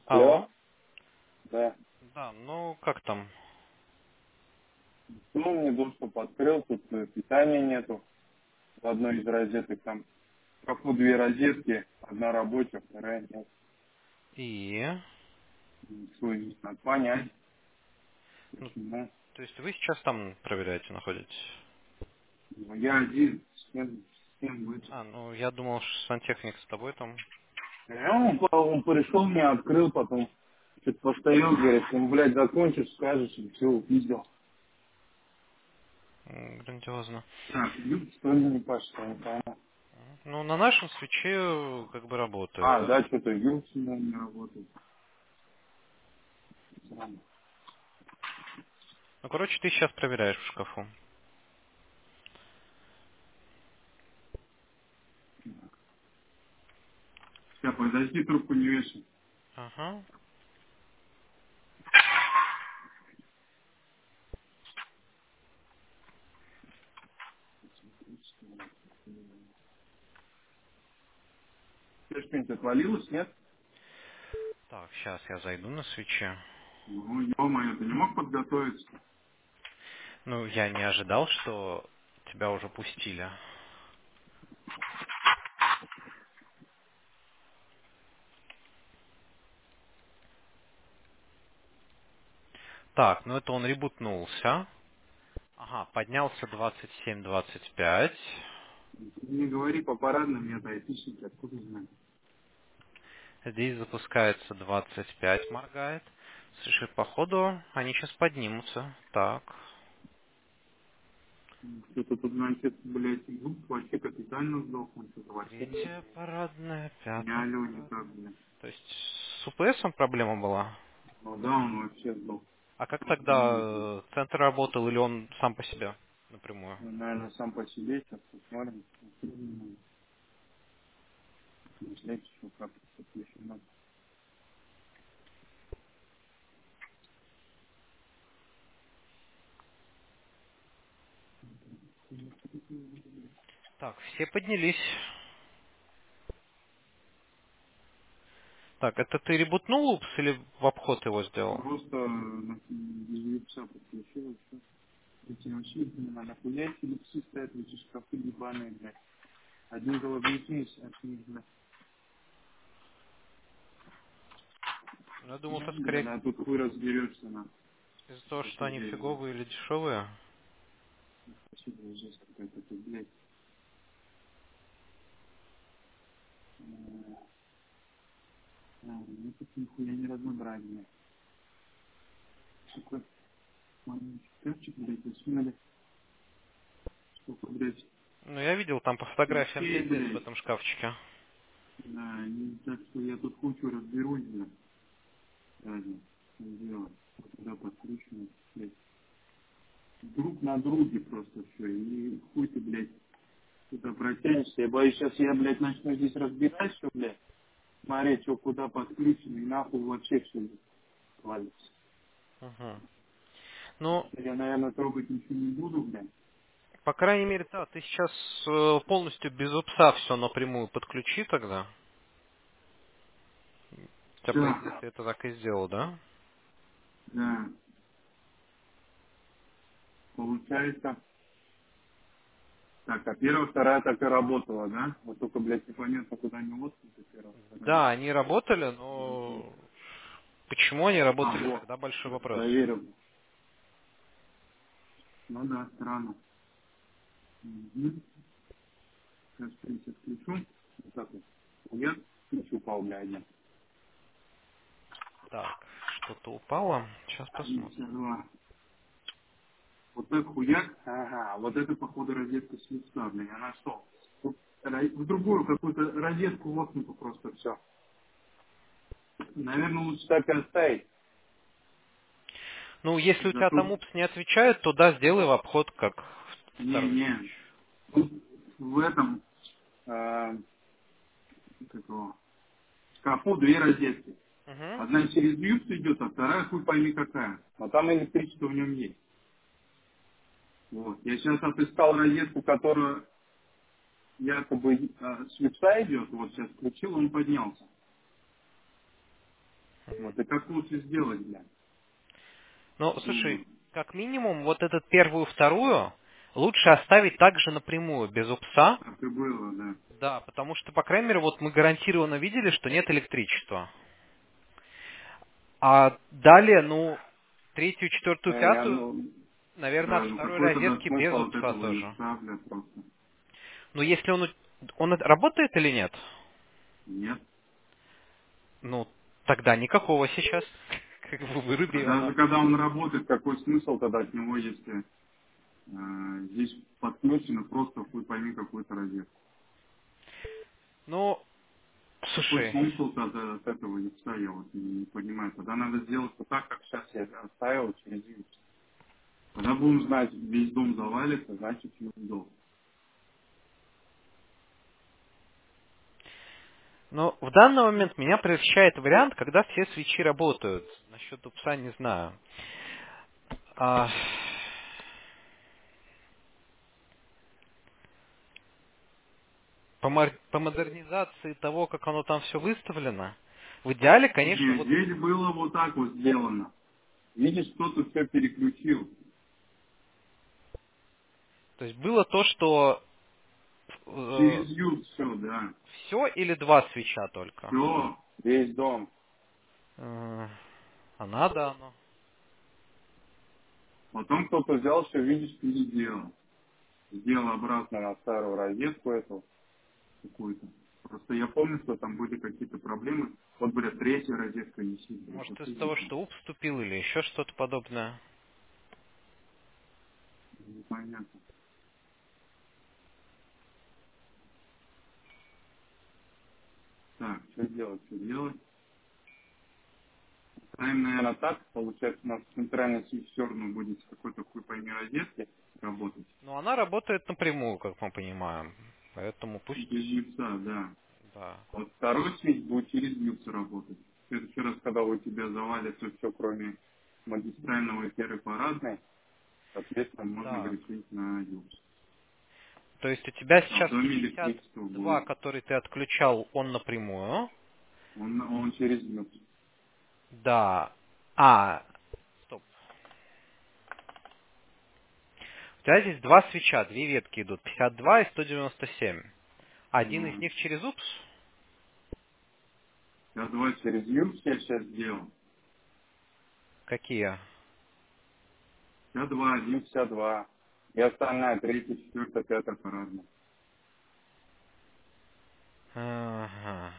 Алло. Алло. Да. Да, ну как там? Ну, мне доступ открыл, тут питания нету. В одной из розеток там проходу две розетки, одна рабочая, вторая нет. И? Что здесь надо понять, Ну, почему. то есть вы сейчас там проверяете, находитесь? Ну, я один, с кем быть. Ну я думал, что сантехник с тобой там. Он пришел, мне открыл, потом что-то постоял, говорит, ну, блядь, закончишь, скажешь, и все, увидел. Грандиозно. Так, что ли не пошел, не пойму. Ну, на нашем свече как бы работает, А, да? да, что-то юг сюда не работает. Странно. Ну, короче, ты сейчас проверяешь в шкафу. Сейчас, подожди, трубку не вешай. Ага. Ты что-нибудь отвалилось, нет? Так, сейчас я зайду на свече. Ну, ё-моё, ты не мог подготовиться? Ну, я не ожидал, что тебя уже пустили. Так, ну это он ребутнулся. Ага, поднялся 27-25. Ты не говори по парадным, нет, айтишники, откуда знать? Здесь запускается 25, моргает. Слушай, походу, они сейчас поднимутся. Так. Что-то тут, значит, блядь, звук вообще капитально сдох, он что-то вообще не Третья парадная, пятая алло, не так, парадная. блядь. То есть с УПСом проблема была? Ну да, он вообще сдох. А как Просто не тогда знаю. центр работал или он сам по себе напрямую? Ну, наверное, сам по себе, сейчас посмотрим. Мыслять еще как-то подключено. Так, все поднялись. Так, это ты ребутнул упс или в обход его сделал? Просто без випса подключил, все. Эти вообще, блин, нахуя эти випсы стоят, эти шкафы ебаные, блядь. Один головники, а блядь. Ну, я думал, Ну, это блин, скорее а тут хуй разберешься, на. из-за того, что Это, они блядь, фиговые или дешевые. спасибо, жесть какая-то тут, блядь. Ну, тут нихуя не разнообразнее. Сука, маленький шкафчик, блядь, засунули. Сколько, блядь, Ну, я видел там по фотографиям вещей, пиздец в блядь. этом шкафчике. Да, и так что я тут кучу разберусь, блядь. Даже, не дело. Куда подкручено, блядь. Друг на друге просто все. И хуй ты, блядь, куда протянешься. Я боюсь, сейчас я, блядь, начну здесь разбирать все, блядь. Смотреть, что куда подключено, и нахуй вообще все валится. Угу. Ну, Я, наверное, трогать ничего не буду, блядь. по крайней мере, да, ты сейчас полностью без упса все напрямую подключи тогда. У тебя, по идее, Так, ты это так и сделал, да? да, получается. Так, а первая, вторая так и работала, да? Вот только, блядь, непонятно, куда они воткнуты, первая, вторая. Да, они работали, но почему они А, работали вот, тогда, большой сейчас вопрос. проверил. Ну да, странно. Угу. Сейчас, в принципе, включу. Вот так вот. Я ключ упал, блядь. Так, что-то упало. Сейчас посмотрим. 52. Вот так хуяк. Ага, вот это, походу, розетка с лица, блядь. Она что? Тут в другую какую-то розетку воткнута просто все. Наверное, лучше так и оставить. Ну, если у тебя там Зато... упс не отвечает, то да, сделай в обход как второй Не-не. свич. Тут в этом как его, шкафу две розетки. Угу. Одна через люкс идет, а вторая хуй пойми какая. А там электричество в нем есть. Вот. Я сейчас отыскал розетку, которая якобы с люкса идет. Вот сейчас включил, он поднялся. Мгм. Вот и как лучше сделать, бля? Ну, Ну, слушай, как минимум, вот этот первую, вторую лучше оставить также напрямую, без упса. так и было, да. Да, потому что, по крайней мере, вот мы гарантированно видели, что нет электричества. А далее, ну, третью, четвертую, Я, пятую, ну, наверное, от да, ну второй какой тогда розетки без смысл от упса этого тоже. яйца, бля, просто? Но если он работает или нет? Нет. Ну, тогда никакого сейчас. Как бы выруби А его. даже когда он работает, какой смысл тогда от него, если здесь подключено просто хуй пойми какой-то розетку? Ну, Какой слушай, смысл тогда от этого яйца, я вот не понимаю. Тогда надо сделать вот так, как сейчас я оставил через яйцо. Когда будем знать, весь дом завалится, значит весь дом. ну, в данный момент меня прельщает вариант, когда все свечи работают. Насчет упса не знаю. А, по модернизации того, как оно там все выставлено, в идеале, конечно, Не, вот, здесь было вот так вот сделано. Видишь, кто-то все переключил. то есть было то, что Через ют все, да. все или два свеча только. Все, весь дом. А надо оно. Потом кто-то взял, все, видишь, переделал. Сделал обратно на старую розетку эту какую-то. Просто я помню, что там были какие-то проблемы. Вот, блядь, третья розетка висит, блядь, Может, вот из-за того, видите. что УП вступил или еще что-то подобное. Непонятно. Так, что делать, что делать? Ставим, наверное, так. Получается, у нас центральная связь все равно будет с какой-то хуй пойми розетки работать. Но она работает напрямую, как мы понимаем. Поэтому Без пусть... яйца, да. Да. Вот второй связь будет через яйца работать. В следующий раз, когда у тебя завалится все, кроме магистрального и первой парадной, соответственно, можно Так. грешить на юг. То есть у тебя А в сейчас доме электричество 52, будет. который ты отключал, он напрямую. Он через юг. Да. Стоп. У тебя здесь два свеча, две ветки идут. 52 и 197. Один из Ну, них через упс. я два через юг я сейчас сделал. Какие? 52, 1,52. И остальная, третья, четвертая, пятая парадная. Ага.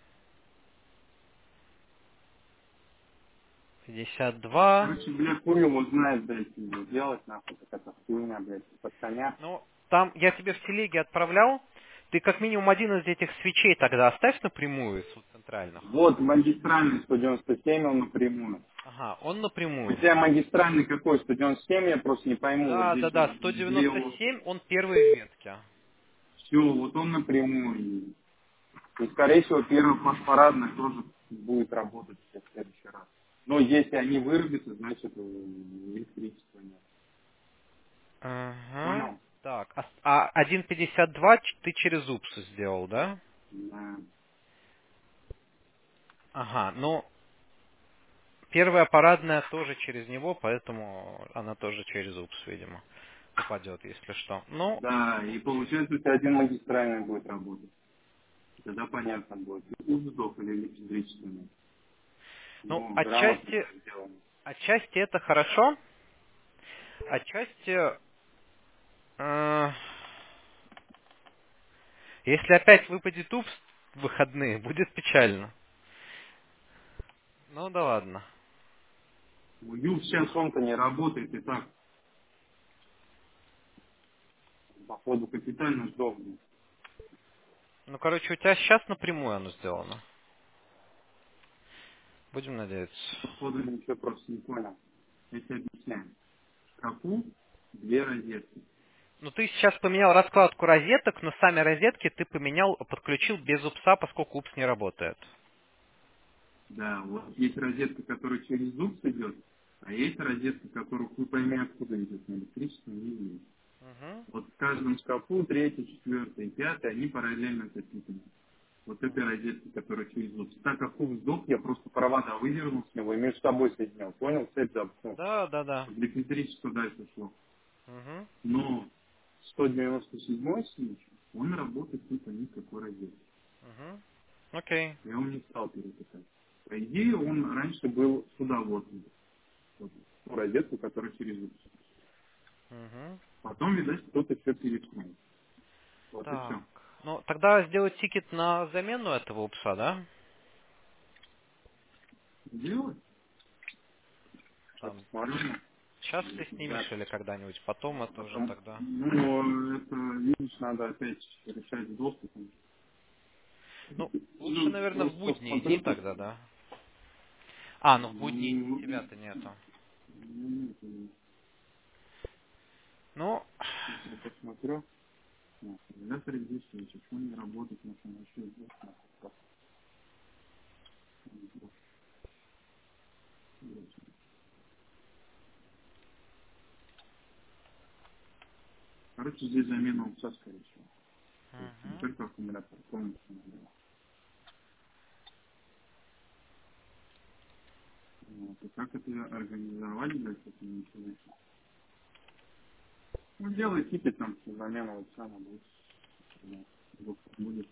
52. Короче, бля, хуй его знает, блядь, его делать, нахуй, какая-то хуйня, блядь, под коня. Ну, там я тебе в телеге отправлял. Ты как минимум один из этих свечей тогда оставь напрямую из вот центральных. Вот магистральный 197, он напрямую. Ага, он У напрямую. тебя магистральный какой? 197, я просто не пойму, вот Да, здесь да, вот да, две вот. 197, он первые ветки. Все, вот он напрямую. И, скорее всего, первый парадный тоже будет работать в следующий раз. Но если они вырубятся, значит электричества нет. Ага. Понял? Так, а 1.52 ты через упс сделал, да? Да. Ага, ну, первая парадная тоже через него, поэтому она тоже через упс, видимо, попадет, если что. Ну, Да, и получается, у тебя один магистральный будет работать. Тогда понятно будет, узков или электричества нет. ну, Ну, грамотно отчасти, сделано. отчасти это хорошо, отчасти, э, если опять выпадет упс в выходные, будет печально. Ну да ладно. Юг сейчас он-то не работает и так, походу, капитально сдохнет. Ну, короче, у тебя сейчас напрямую оно сделано. Будем надеяться. Походу, ничего просто не понял. Я тебе объясняю. В шкафу две розетки. Ну, ты сейчас поменял раскладку розеток, но сами розетки ты поменял, подключил без упса, поскольку упс не работает. Да, вот есть розетка, которая через зуб идет, а есть розетка, которая хуй пойми откуда идет, на электричество не идет. Мгм. Вот в каждом шкафу третий, четвертый и пятый, они параллельно запитаны. вот этой розетки, которая через упс. Так как упс сдох, я просто провода выдернул с него и между собой соединял. Понял? Цепь замкнул. Да, да, да. Чтобы электричество дальше шло. Угу. Но 197 случай, он работает типа никакой розетки. Угу. Окей. Я его не стал переписать. По идее, он раньше был сюда вот, вот ту розетку, которая через упс. Угу. Потом, видать, кто-то все переткнул. Вот и Так. все. Ну, тогда сделать тикет на замену этого упса, да? Делать? Сейчас Там, посмотрю. сейчас ты Да. снимешь или когда-нибудь, потом это уже Потом, тогда. ну, это, видишь, надо опять решать с доступом. Ну, лучше, Ну, наверное, в просто будние посмотрю дни тут. тогда, да? А, ну в будние дни Ну, тебя-то нету. ну, Ну, сейчас я посмотрю. Ну, аккумулятор здесь, почему не работает, на самом деле, здесь. Короче, здесь замена упса, скорее всего. То есть не угу. только аккумулятор, полностью замена. Вот. И как это организовать, блядь, это не интересно. Ну, делай тикет там, замена упса на будет. Да, будет.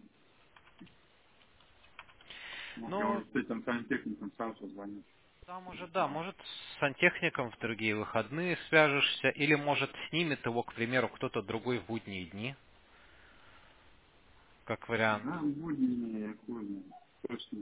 Ну, я Ну, уже с этим сантехником сам созвонюсь. там уже, да, может с сантехником в другие выходные свяжешься, или может снимет его, к примеру, кто-то другой в будние дни, как вариант. Да, будни я понял. Точно.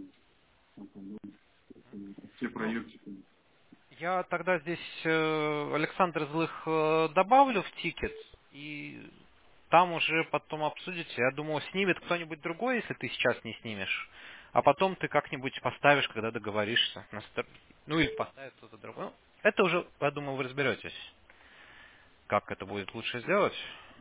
Все Ну, проектики. я тогда здесь Александр Злых добавлю в тикет, и там уже потом обсудите. Я думаю, снимет кто-нибудь другой, если ты сейчас не снимешь. А потом ты как-нибудь поставишь, когда договоришься. Ну или поставит кто-то другой. Ну, это уже, я думаю, вы разберетесь, как это будет лучше сделать.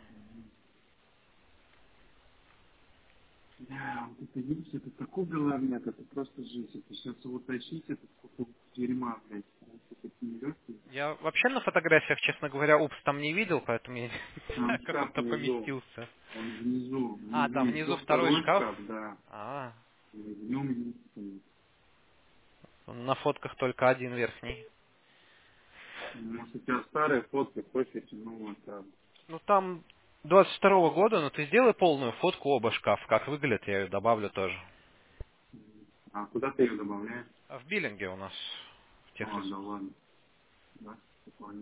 Да, вот это видишь, это такой головняк, это просто жизнь. Это сейчас его тащить, это сколько дерьма, блядь. Это нелегкий. Я вообще на фотографиях, честно говоря, упс там не видел, поэтому я не Там знаю, как шкаф он-то внизу. поместился. Он внизу. А, там Внизу внизу еще второй второй шкаф. шкаф, да. А, И в нем единственный. на фотках только один верхний. Может, у тебя старые фотки, хочешь, ну вот так. Ну там 22-го года, но ты сделай полную фотку оба шкафа, как выглядит, я ее добавлю тоже. А куда ты ее добавляешь? А в биллинге у нас в А, да техресурс. ладно. Да, прикольно.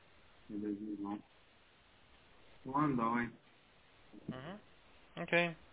Я даже не знал. Ладно, давай. Угу. Окей.